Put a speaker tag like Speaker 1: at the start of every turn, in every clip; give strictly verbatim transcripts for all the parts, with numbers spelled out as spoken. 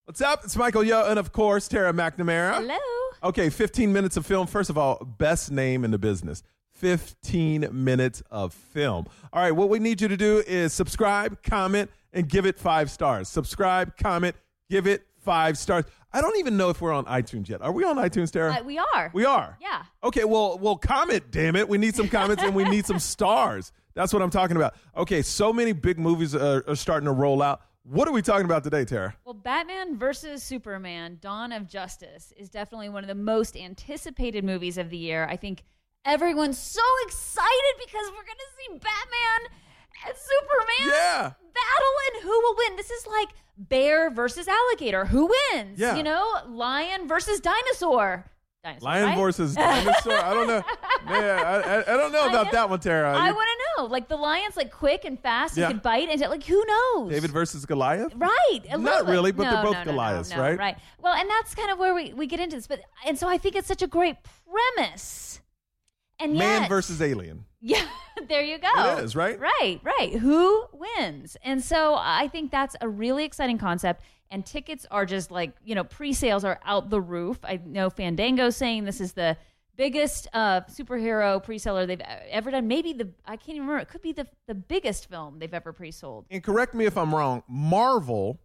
Speaker 1: What's up? It's Michael Yo, and of course, Tara McNamara.
Speaker 2: Hello.
Speaker 1: Okay, fifteen minutes of film. First of all, best name in the business. fifteen minutes of film. All right, what we need you to do is subscribe, comment, and give it five stars. Subscribe, comment, give it five stars. I don't even know if we're on iTunes yet. Are we on iTunes, Tara?
Speaker 2: Uh, we are.
Speaker 1: We are?
Speaker 2: Yeah.
Speaker 1: Okay, well, well, comment, damn it. We need some comments and we need some stars. That's what I'm talking about. Okay, so many big movies are, are starting to roll out. What are we talking about today, Tara?
Speaker 2: Well, Batman versus Superman, Dawn of Justice, is definitely one of the most anticipated movies of the year. I think everyone's so excited because we're going to see Batman and Superman
Speaker 1: Yeah.
Speaker 2: battle, and who will win? This is like bear versus alligator. Who wins?
Speaker 1: Yeah.
Speaker 2: You know, lion versus dinosaur. Dinosaur,
Speaker 1: Lion
Speaker 2: right?
Speaker 1: versus dinosaur. I don't know. Man, I, I, I don't know about that one, Tara.
Speaker 2: I
Speaker 1: You-
Speaker 2: want to know. Like, the lion's like quick and fast and
Speaker 1: Yeah.
Speaker 2: can bite, and like, who knows?
Speaker 1: David versus Goliath?
Speaker 2: Right. A
Speaker 1: Not
Speaker 2: little bit.
Speaker 1: really, but
Speaker 2: No,
Speaker 1: they're both
Speaker 2: no, no,
Speaker 1: Goliaths,
Speaker 2: no, no,
Speaker 1: right?
Speaker 2: Right. Well, and that's kind of where we, we get into this. But and so I think it's such a great premise. And yet,
Speaker 1: Man versus alien.
Speaker 2: yeah, there you go.
Speaker 1: It is, right?
Speaker 2: Right, right. Who wins? And so I think that's a really exciting concept. And tickets are just like, you know, pre-sales are out the roof. I know Fandango's saying this is the biggest uh, superhero pre-seller they've ever done. Maybe the, I can't even remember, it could be the, the biggest film they've ever pre-sold.
Speaker 1: And correct me if I'm wrong, Marvel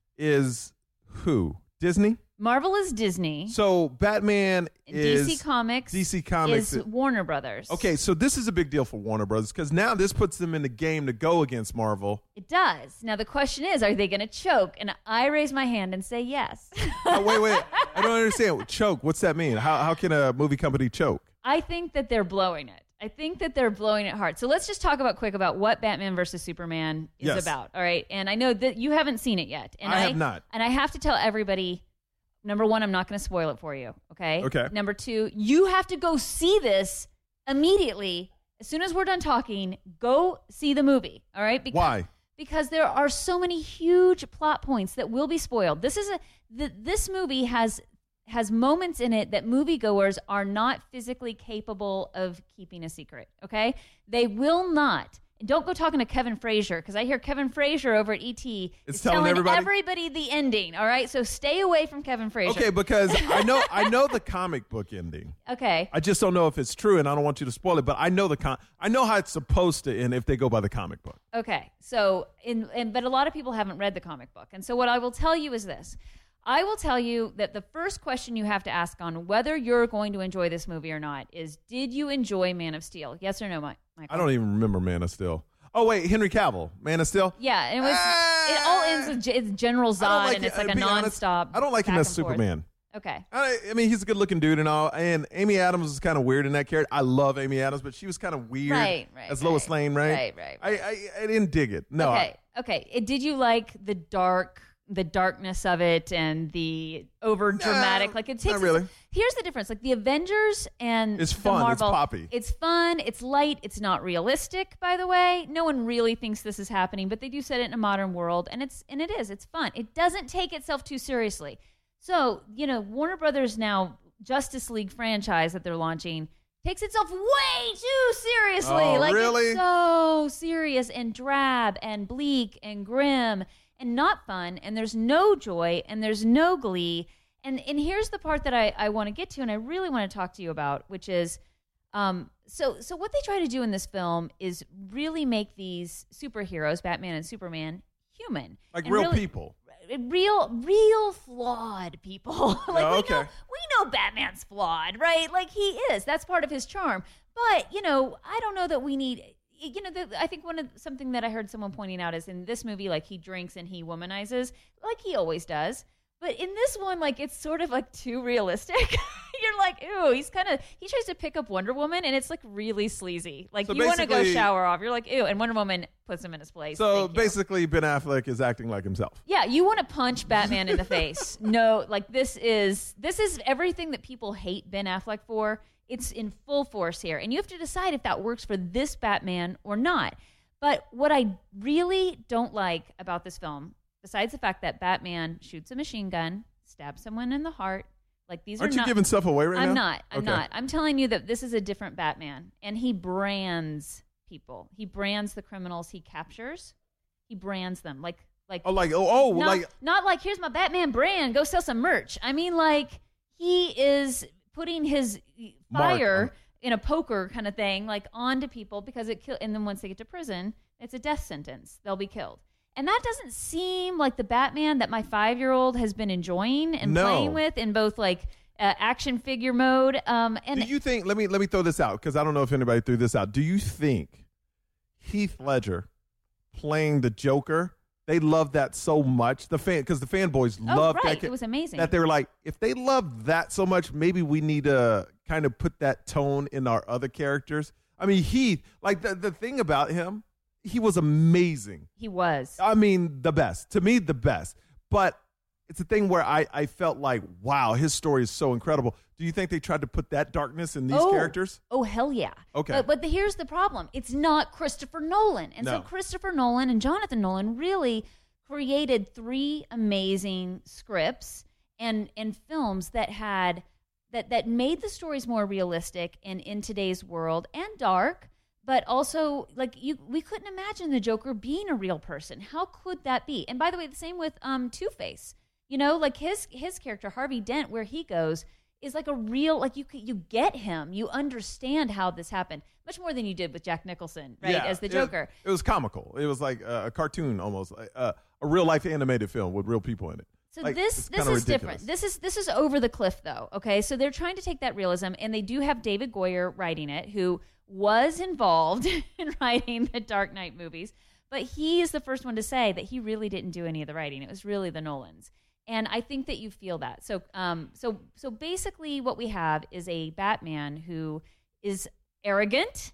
Speaker 1: is who? Disney?
Speaker 2: Marvel is Disney.
Speaker 1: So Batman is
Speaker 2: D C Comics,
Speaker 1: D C Comics
Speaker 2: is Warner Brothers.
Speaker 1: Okay, so this is a big deal for Warner Brothers because now this puts them in the game to go against Marvel.
Speaker 2: It does. Now the question is, are they going to choke? And I raise my hand and say yes.
Speaker 1: Oh, wait, wait. I don't understand. Choke, what's that mean? How how can a movie company choke?
Speaker 2: I think that they're blowing it. I think that they're blowing it hard. So let's just talk about quick about what Batman versus Superman is
Speaker 1: Yes.
Speaker 2: about. All right. And I know that you haven't seen it yet. And
Speaker 1: I have not.
Speaker 2: And I have to tell everybody, number one, I'm not going to spoil it for you. Okay.
Speaker 1: Okay.
Speaker 2: Number two, you have to go see this immediately. As soon as we're done talking, go see the movie. All right. Because,
Speaker 1: Why?
Speaker 2: Because there are so many huge plot points that will be spoiled. This is a the, this movie has has moments in it that moviegoers are not physically capable of keeping a secret, okay? They will not. Don't go talking to Kevin Frazier, because I hear Kevin Frazier over at E T
Speaker 1: It's
Speaker 2: is
Speaker 1: telling
Speaker 2: telling
Speaker 1: everybody?
Speaker 2: everybody the ending, all right? So stay away from Kevin Frazier.
Speaker 1: Okay, because I know I know the comic book ending.
Speaker 2: Okay.
Speaker 1: I just don't know if it's true, and I don't want you to spoil it. But I know the con- I know how it's supposed to end if they go by the comic book.
Speaker 2: Okay. So, in, in but a lot of people haven't read the comic book. And so what I will tell you is this. I will tell you that the first question you have to ask on whether you're going to enjoy this movie or not is, did you enjoy Man of Steel? Yes or no, Mi- Michael?
Speaker 1: I don't even remember Man of Steel. Oh wait, Henry Cavill, Man of Steel.
Speaker 2: Yeah, and it was.
Speaker 1: Ah!
Speaker 2: It all ends with G- it's General
Speaker 1: I don't
Speaker 2: Zod,
Speaker 1: like
Speaker 2: and
Speaker 1: it-
Speaker 2: it's like
Speaker 1: uh,
Speaker 2: a
Speaker 1: be honest,
Speaker 2: nonstop.
Speaker 1: I don't like him
Speaker 2: back
Speaker 1: as
Speaker 2: and forth.
Speaker 1: Superman.
Speaker 2: Okay.
Speaker 1: I, I mean, he's a good-looking dude and all, and Amy Adams is kind of weird in that character. I love Amy Adams, but she was kind of weird
Speaker 2: Right, right,
Speaker 1: as Lois
Speaker 2: right.
Speaker 1: Lane, right?
Speaker 2: Right, right,
Speaker 1: I, I, I didn't dig it. No.
Speaker 2: Okay. Okay. It, did you like the dark, the darkness of it, and the over dramatic?
Speaker 1: Nah,
Speaker 2: like it takes.
Speaker 1: not really.
Speaker 2: Here's the difference. Like the Avengers and
Speaker 1: It's
Speaker 2: the
Speaker 1: fun. It's
Speaker 2: Marvel,
Speaker 1: poppy.
Speaker 2: It's fun. It's light. It's not realistic. By the way, no one really thinks this is happening, but they do set it in a modern world, and it's and it is. It's fun. It doesn't take itself too seriously. So you know, Warner Brothers now Justice League franchise that they're launching takes itself way too seriously.
Speaker 1: Oh,
Speaker 2: like
Speaker 1: really?
Speaker 2: it's so serious and drab and bleak and grim and not fun, and there's no joy and there's no glee. And and here's the part that I, I want to get to and I really want to talk to you about, which is um so so what they try to do in this film is really make these superheroes, Batman and Superman, human.
Speaker 1: Like
Speaker 2: And
Speaker 1: real
Speaker 2: really-
Speaker 1: people.
Speaker 2: Real, real flawed people. like
Speaker 1: Oh,
Speaker 2: we
Speaker 1: okay.
Speaker 2: know, we know Batman's flawed, right? Like he is. That's part of his charm. But you know, I don't know that we need. You know, the, I think one of something that I heard someone pointing out is in this movie, like he drinks and he womanizes, like he always does. But in this one, like it's sort of like too realistic. You're like, ooh, he's kind of he tries to pick up Wonder Woman, and it's like really sleazy. Like
Speaker 1: So
Speaker 2: you want to go
Speaker 1: basically-
Speaker 2: shower off, you're like, ew, and Wonder Woman puts him in his place.
Speaker 1: So
Speaker 2: Thank you.
Speaker 1: basically, Ben Affleck is acting like himself.
Speaker 2: Yeah, you want to punch Batman in the face. No, like this is this is everything that people hate Ben Affleck for. It's in full force here. And you have to decide if that works for this Batman or not. But what I really don't like about this film, besides the fact that Batman shoots a machine gun, stabs someone in the heart, like these
Speaker 1: Aren't
Speaker 2: are
Speaker 1: you
Speaker 2: not
Speaker 1: giving stuff away right now?
Speaker 2: I'm not. I'm
Speaker 1: Okay.
Speaker 2: not. I'm telling you that this is a different Batman, and he brands people. He brands the criminals he captures. He brands them like Like
Speaker 1: oh, like oh, oh
Speaker 2: not,
Speaker 1: like
Speaker 2: not like here's my Batman brand, go sell some merch. I mean, like he is putting his fire
Speaker 1: Mark.
Speaker 2: in a poker kind of thing, like onto people because it kill. And then once they get to prison, it's a death sentence. They'll be killed. And that doesn't seem like the Batman that my five-year-old has been enjoying and
Speaker 1: No.
Speaker 2: playing with in both like uh, action figure mode. Um, and
Speaker 1: do you think? Let me let me throw this out because I don't know if anybody threw this out. Do you think Heath Ledger playing the Joker? They love that so much. The fan because the fanboys
Speaker 2: oh,
Speaker 1: loved
Speaker 2: right,
Speaker 1: that.
Speaker 2: it was amazing.
Speaker 1: That they were like, if they love that so much, maybe we need to kind of put that tone in our other characters. I mean, Heath, like the the thing about him, he was amazing.
Speaker 2: He was.
Speaker 1: I mean, the best. To me, the best. But it's a thing where I, I felt like, wow, his story is so incredible. Do you think they tried to put that darkness in these
Speaker 2: oh,
Speaker 1: characters?
Speaker 2: Oh, hell yeah.
Speaker 1: Okay.
Speaker 2: But, but the, here's the problem. It's not Christopher Nolan. And
Speaker 1: No.
Speaker 2: so Christopher Nolan and Jonathan Nolan really created three amazing scripts and, and films that had that, that made the stories more realistic and in today's world and dark. But also, like you, we couldn't imagine the Joker being a real person. How could that be? And by the way, the same with um, Two-Face. You know, like his his character Harvey Dent, where he goes, is like a real like you you get him, you understand how this happened much more than you did with Jack Nicholson, right,
Speaker 1: Yeah,
Speaker 2: as the
Speaker 1: it-
Speaker 2: Joker.
Speaker 1: It, was comical. It was like a, a cartoon almost, uh, a real life animated film with real people in it.
Speaker 2: So
Speaker 1: Like,
Speaker 2: this
Speaker 1: it's
Speaker 2: this
Speaker 1: kinda
Speaker 2: is
Speaker 1: ridiculous.
Speaker 2: different. This is this is over the cliff though. Okay, so they're trying to take that realism, and they do have David Goyer writing it, who was involved in writing the Dark Knight movies, but he is the first one to say that he really didn't do any of the writing. It was really the Nolans. And I think that you feel that. So, um, so, so basically, what we have is a Batman who is arrogant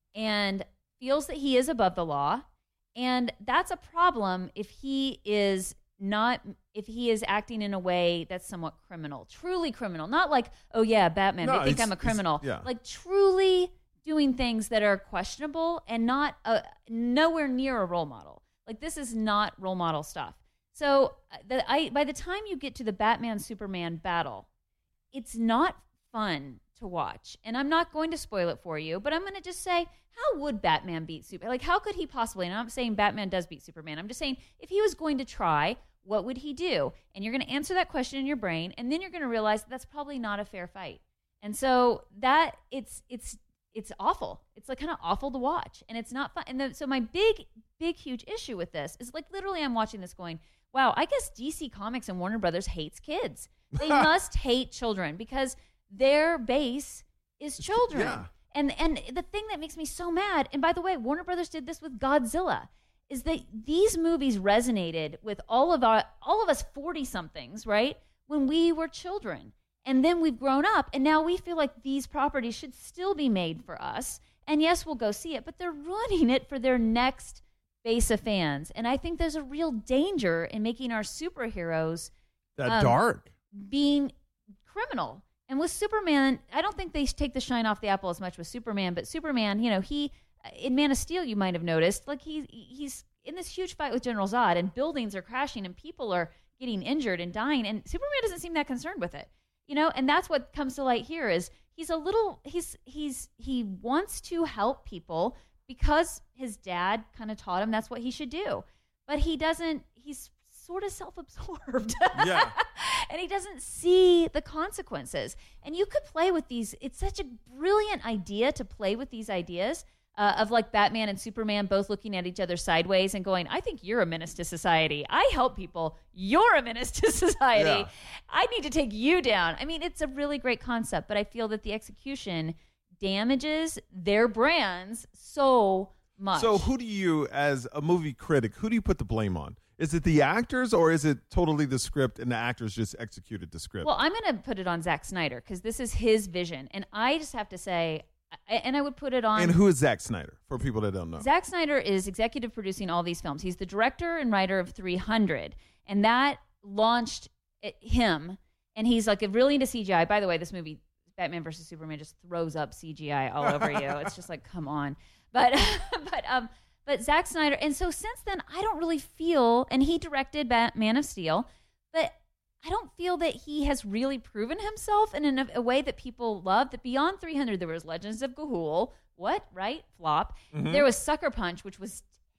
Speaker 2: and feels that he is above the law, and that's a problem if he is not if he is acting in a way that's somewhat criminal, truly criminal, not like, oh yeah, Batman,
Speaker 1: No,
Speaker 2: they think
Speaker 1: it's-
Speaker 2: I'm a
Speaker 1: it's-
Speaker 2: criminal,
Speaker 1: yeah.
Speaker 2: like truly doing things that are questionable and not a, nowhere near a role model. Like this is not role model stuff. So uh, the, I, by the time you get to the Batman-Superman battle, it's not fun to watch. And I'm not going to spoil it for you, but I'm going to just say, how would Batman beat Superman? Like, how could he possibly? And I'm not saying Batman does beat Superman. I'm just saying, if he was going to try, what would he do? And you're going to answer that question in your brain, and then you're going to realize that that's probably not a fair fight. And so that, it's it's it's awful. It's like kind of awful to watch, and it's not fun. And the, so my big, big, huge issue with this is like literally I'm watching this going, wow, I guess D C Comics and Warner Brothers hates kids. They must hate children because their base is children.
Speaker 1: Yeah.
Speaker 2: And and the thing that makes me so mad, and by the way, Warner Brothers did this with Godzilla, is that these movies resonated with all of our all of us forty somethings, right? When we were children. And then we've grown up, and now we feel like these properties should still be made for us. And yes, we'll go see it, but they're running it for their next base of fans. And I think there's a real danger in making our superheroes
Speaker 1: That
Speaker 2: um,
Speaker 1: dark.
Speaker 2: being criminal. And with Superman, I don't think they take the shine off the apple as much with Superman, but Superman, you know, he, in Man of Steel, you might have noticed, like he he's in this huge fight with General Zod, and buildings are crashing, and people are getting injured and dying, and Superman doesn't seem that concerned with it. You know, and that's what comes to light here is he's a little, he's, he's, he wants to help people because his dad kind of taught him that's what he should do. But he doesn't, he's sort of self-absorbed.
Speaker 1: Yeah.
Speaker 2: And he doesn't see the consequences. And you could play with these, it's such a brilliant idea to play with these ideas uh, of like Batman and Superman both looking at each other sideways and going, I think you're a menace to society. I help people. You're a menace to society.
Speaker 1: Yeah.
Speaker 2: I need to take you down. I mean, it's a really great concept, but I feel that the execution damages their brands so much.
Speaker 1: So who do you, as a movie critic, who do you put the blame on? Is it the actors, or is it totally the script and the actors just executed the script?
Speaker 2: Well, I'm going to put it on Zack Snyder because this is his vision. And I just have to say, and I would put it on...
Speaker 1: And who is Zack Snyder, for people that don't know?
Speaker 2: Zack Snyder is executive producing all these films. He's the director and writer of three hundred. And that launched him. And he's like really into C G I. By the way, this movie, Batman versus Superman, just throws up C G I all over you. It's just like, come on. But, but, um... But Zack Snyder, and so since then, I don't really feel, and he directed Man of Steel, but I don't feel that he has really proven himself in a, a way that people love. That beyond three hundred, there was Legends of Ga'Hoole, what, right? Flop.
Speaker 1: Mm-hmm.
Speaker 2: There was Sucker Punch, which was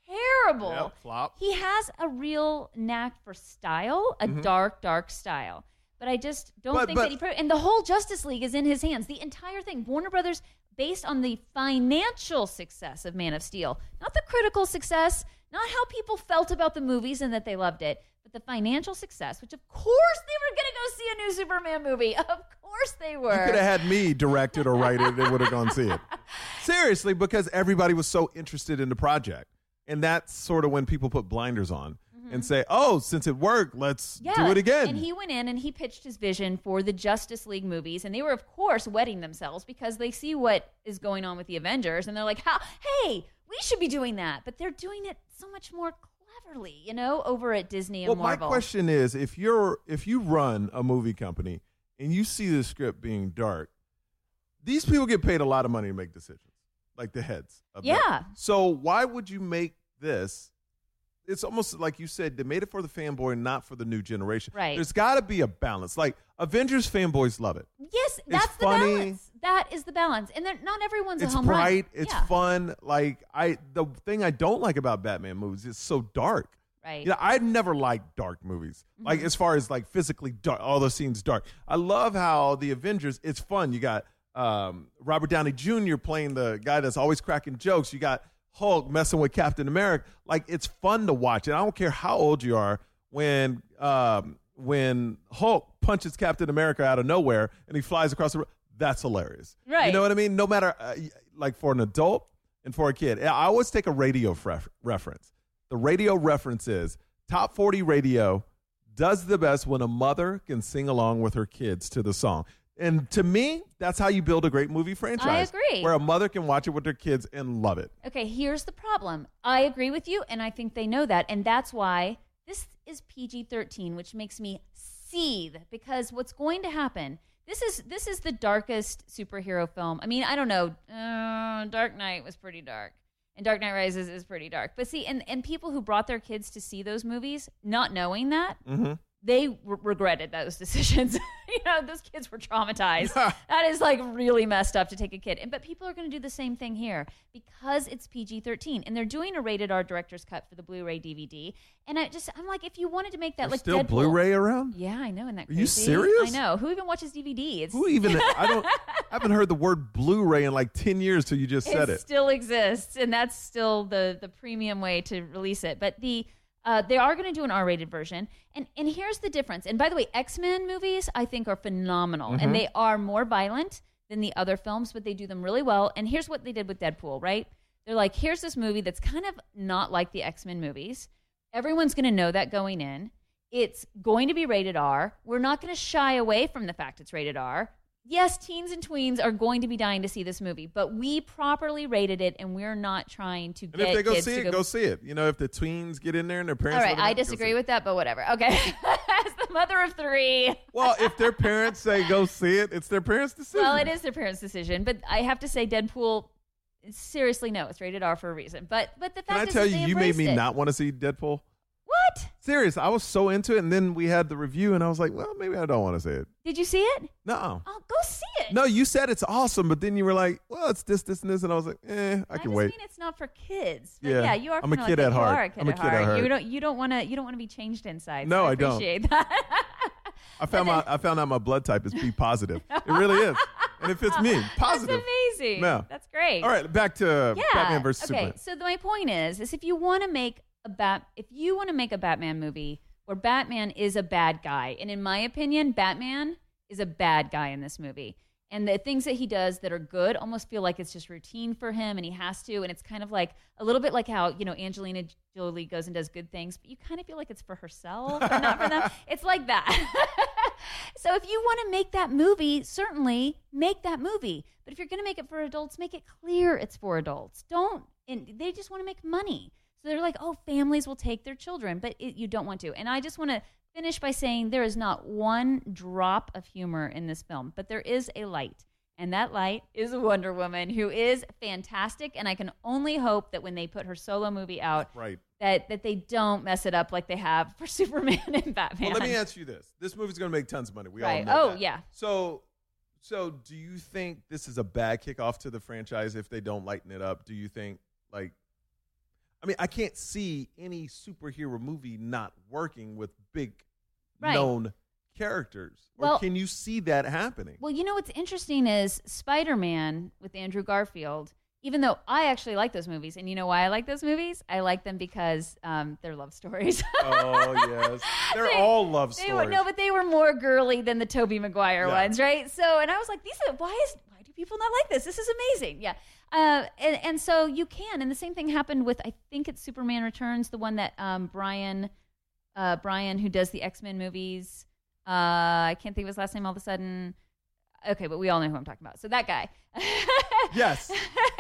Speaker 2: terrible.
Speaker 1: Yep, flop.
Speaker 2: He has a real knack for style, a
Speaker 1: Mhm.
Speaker 2: dark, dark style. But I just don't
Speaker 1: But-
Speaker 2: think
Speaker 1: but-
Speaker 2: that he... Pro- and the whole Justice League is in his hands. The entire thing. Warner Brothers, based on the financial success of Man of Steel, not the critical success, not how people felt about the movies and that they loved it, but the financial success, which of course they were going to go see a new Superman movie. Of course they were.
Speaker 1: You could have had me direct it or write it, and would have gone see it. Seriously, because everybody was so interested in the project. And that's sort of when people put blinders on mm-hmm. and say, oh, since it worked, let's
Speaker 2: yeah.
Speaker 1: do it again.
Speaker 2: And he went in and he pitched his vision for the Justice League movies. And they were, of course, wetting themselves because they see what is going on with the Avengers. And they're like, How? hey, we should be doing that. But they're doing it so much more cleverly, you know, over at Disney and
Speaker 1: well,
Speaker 2: Marvel.
Speaker 1: my question is, if you're if you run a movie company and you see the script being dark, these people get paid a lot of money to make decisions, like the heads of
Speaker 2: Yeah.
Speaker 1: that. So why would you make this? It's almost like you said, they made it for the fanboy, not for the new generation.
Speaker 2: Right.
Speaker 1: There's got to be a balance. Like Avengers fanboys love it.
Speaker 2: Yes, that's the
Speaker 1: funny.
Speaker 2: balance. That is the balance. And they're- not everyone's
Speaker 1: It's
Speaker 2: a home
Speaker 1: bright.
Speaker 2: run.
Speaker 1: It's
Speaker 2: Yeah.
Speaker 1: fun. Like I, the thing I don't like about Batman movies is so dark.
Speaker 2: Right.
Speaker 1: You know, I never liked dark movies.
Speaker 2: Mm-hmm.
Speaker 1: Like as far as like physically dark, all the scenes dark. I love how the Avengers. It's fun. You got um, Robert Downey Junior playing the guy that's always cracking jokes. You got Hulk messing with Captain America. Like it's fun to watch. And I don't care how old you are when um, when Hulk punches Captain America out of nowhere and he flies across the room. That's hilarious.
Speaker 2: Right.
Speaker 1: You know what I mean? No matter uh, like for an adult and for a kid. I always take a radio fref- reference. The radio reference is Top forty Radio does the best when a mother can sing along with her kids to the song. And to me, that's how you build a great movie franchise.
Speaker 2: I agree.
Speaker 1: Where a mother can watch it with their kids and love it.
Speaker 2: Okay, here's the problem. I agree with you, and I think they know that. And that's why this is P G thirteen, which makes me seethe. Because what's going to happen, this is this is the darkest superhero film. I mean, I don't know. Uh, Dark Knight was pretty dark. And Dark Knight Rises is pretty dark. But see, and, and people who brought their kids to see those movies, not knowing that,
Speaker 1: Mm-hmm.
Speaker 2: they re- regretted those decisions. You know, those kids were traumatized. That is like really messed up to take a kid. And but people are going to do the same thing here because it's P G thirteen and they're doing a rated R director's cut for the Blu-ray D V D. And I just I'm like, if you wanted to make that
Speaker 1: There's
Speaker 2: like
Speaker 1: still
Speaker 2: Deadpool,
Speaker 1: Blu-ray around?
Speaker 2: yeah, I know. Isn't that
Speaker 1: Are
Speaker 2: crazy?
Speaker 1: you serious?
Speaker 2: I know. Who even watches D V D? It's,
Speaker 1: Who even? I don't. I haven't heard the word Blu-ray in like ten years till you just said
Speaker 2: it
Speaker 1: it.
Speaker 2: still exists, and that's still the the premium way to release it. But the uh, they are going to do an R-rated version, and and here's the difference. And by the way, X-Men movies I think are phenomenal,
Speaker 1: Mm-hmm.
Speaker 2: and they are more violent than the other films, but they do them really well. And here's what they did with Deadpool, right? They're like, here's this movie that's kind of not like the X-Men movies. Everyone's going to know that going in. It's going to be rated R. We're not going to shy away from the fact it's rated R. Yes, teens and tweens are going to be dying to see this movie, but we properly rated it, and we're not trying to
Speaker 1: And
Speaker 2: get
Speaker 1: if they go
Speaker 2: kids
Speaker 1: see
Speaker 2: to
Speaker 1: it,
Speaker 2: go.
Speaker 1: go see it. You know, if the tweens get in there and their parents.
Speaker 2: All right,
Speaker 1: let them
Speaker 2: I
Speaker 1: out, go
Speaker 2: disagree
Speaker 1: see it.
Speaker 2: with that, but whatever. Okay, as the mother of three.
Speaker 1: Well, if their parents say go see it, it's their parents' decision.
Speaker 2: Well, it is their parents' decision, but I have to say, Deadpool. Seriously, no, it's rated R for a reason. But but the fact
Speaker 1: Can I
Speaker 2: is
Speaker 1: tell
Speaker 2: that
Speaker 1: you,
Speaker 2: they
Speaker 1: you made me
Speaker 2: embraced it.
Speaker 1: not want to see Deadpool?
Speaker 2: What?
Speaker 1: Serious, I was so into it, and then we had the review, and I was like, well, maybe I don't want to see it.
Speaker 2: Did you see it?
Speaker 1: No.
Speaker 2: Oh, go see it.
Speaker 1: No, you said it's awesome, but then you were like, well, it's this, this, and this, and I was like, eh, I
Speaker 2: I
Speaker 1: can
Speaker 2: just
Speaker 1: wait.
Speaker 2: mean it's not for kids. But
Speaker 1: Yeah,
Speaker 2: yeah, you are.
Speaker 1: I'm a
Speaker 2: kinda
Speaker 1: kid
Speaker 2: like
Speaker 1: at
Speaker 2: that.
Speaker 1: heart.
Speaker 2: You are a kid,
Speaker 1: I'm a
Speaker 2: at,
Speaker 1: kid at
Speaker 2: heart.
Speaker 1: heart.
Speaker 2: You don't. You don't want to. You don't want to be changed inside.
Speaker 1: No,
Speaker 2: so
Speaker 1: I
Speaker 2: I
Speaker 1: don't.
Speaker 2: appreciate that.
Speaker 1: I found my, I found out my blood type is B positive. It really is, and it fits me. Positive.
Speaker 2: That's amazing.
Speaker 1: Yeah.
Speaker 2: That's great.
Speaker 1: All right, back to
Speaker 2: Yeah.
Speaker 1: Batman versus
Speaker 2: okay.
Speaker 1: Superman.
Speaker 2: So the, my point is, is if you want to make a bat, if you want to make a Batman movie where Batman is a bad guy, and in my opinion, Batman is a bad guy in this movie. And the things that he does that are good almost feel like it's just routine for him, and he has to. And it's kind of like a little bit like how, you know, Angelina Jolie goes and does good things, but you kind of feel like it's for herself and not for them. It's like that. So if you want to make that movie, certainly make that movie. But if you're going to make it for adults, make it clear it's for adults. Don't. And they just want to make money. So they're like, oh, families will take their children, but it, you don't want to. And I just want to finish by saying there is not one drop of humor in this film, but there is a light. And that light is Wonder Woman, who is fantastic. And I can only hope that when they put her solo movie out,
Speaker 1: Right.
Speaker 2: that, that they don't mess it up like they have for Superman and Batman.
Speaker 1: Well, let me ask you this: this movie's going to make tons of money. We
Speaker 2: Right.
Speaker 1: all know
Speaker 2: Oh,
Speaker 1: that.
Speaker 2: yeah.
Speaker 1: So, so do you think this is a bad kickoff to the franchise if they don't lighten it up? Do you think like? I mean, I can't see any superhero movie not working with big
Speaker 2: Right.
Speaker 1: known characters. Or
Speaker 2: Well-
Speaker 1: can you see that happening?
Speaker 2: Well, you know what's interesting is Spider-Man with Andrew Garfield. Even though I actually like those movies, and you know why I like those movies? I like them because um, they're love stories.
Speaker 1: Oh, yes. They're
Speaker 2: They-
Speaker 1: all love
Speaker 2: They
Speaker 1: stories.
Speaker 2: were, no, but they were more girly than the Tobey Maguire
Speaker 1: Yeah.
Speaker 2: ones, right? So, and I was like, these are why is why do people not like this? This is amazing, yeah. Uh, and and so you can, and the same thing happened with I think it's Superman Returns, the one that um, Brian, uh, Brian who does the X-Men movies. Uh, I can't think of his last name all of a sudden. Okay, but we all know who I'm talking about. So that guy.
Speaker 1: Yes.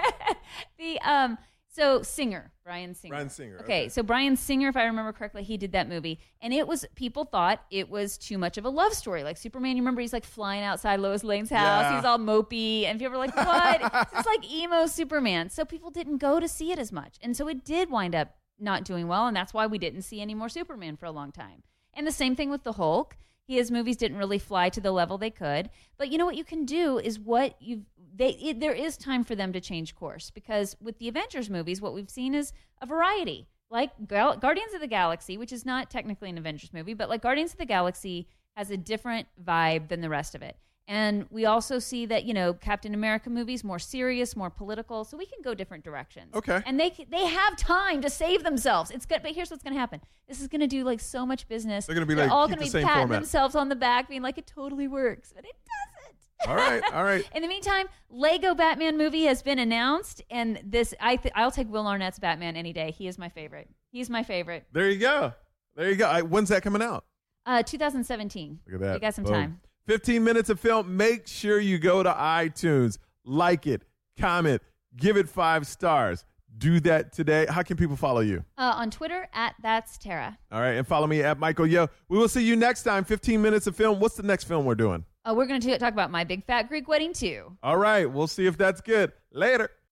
Speaker 2: the um. So Singer, Brian Singer.
Speaker 1: Bryan Singer,
Speaker 2: Okay,
Speaker 1: okay.
Speaker 2: so Brian Singer, if I remember correctly, he did that movie, and it was people thought it was too much of a love story. Like Superman, you remember he's like flying outside Lois Lane's house.
Speaker 1: Yeah.
Speaker 2: He's all mopey, and people were like, "What?" It's like emo Superman. So people didn't go to see it as much, and so it did wind up not doing well, and that's why we didn't see any more Superman for a long time. And the same thing with the Hulk. His movies didn't really fly to the level they could. But you know what you can do is what you they it, there is time for them to change course, because with the Avengers movies, what we've seen is a variety. Like Gal- Guardians of the Galaxy, which is not technically an Avengers movie, but like Guardians of the Galaxy has a different vibe than the rest of it. And we also see that, you know, Captain America movies more serious, more political, so we can go different directions.
Speaker 1: Okay.
Speaker 2: And they they have time to save themselves. It's good, but here's what's going to happen. This is going to do like so much business.
Speaker 1: They're gonna be
Speaker 2: They're
Speaker 1: like,
Speaker 2: all
Speaker 1: keep
Speaker 2: gonna
Speaker 1: the
Speaker 2: be
Speaker 1: same
Speaker 2: patting
Speaker 1: format.
Speaker 2: themselves on the back, being like, it totally works, but it doesn't.
Speaker 1: All right, all right.
Speaker 2: In the meantime, Lego Batman movie has been announced, and this I th- I'll take Will Arnett's Batman any day. He is my favorite. He's my favorite.
Speaker 1: There you go. There you go. I, when's that coming out?
Speaker 2: Uh, twenty seventeen.
Speaker 1: Look at that.
Speaker 2: You got some
Speaker 1: Boom.
Speaker 2: time.
Speaker 1: fifteen minutes of film. Make sure you go to iTunes, like it, comment, give it five stars. Do that today. How can people follow you?
Speaker 2: Uh, on Twitter at That's Tara.
Speaker 1: All right, and follow me at Michael Yo. We will see you next time. fifteen minutes of film. What's the next film we're doing?
Speaker 2: Uh, we're going to talk about My Big Fat Greek Wedding too.
Speaker 1: All right, we'll see if that's good. Later.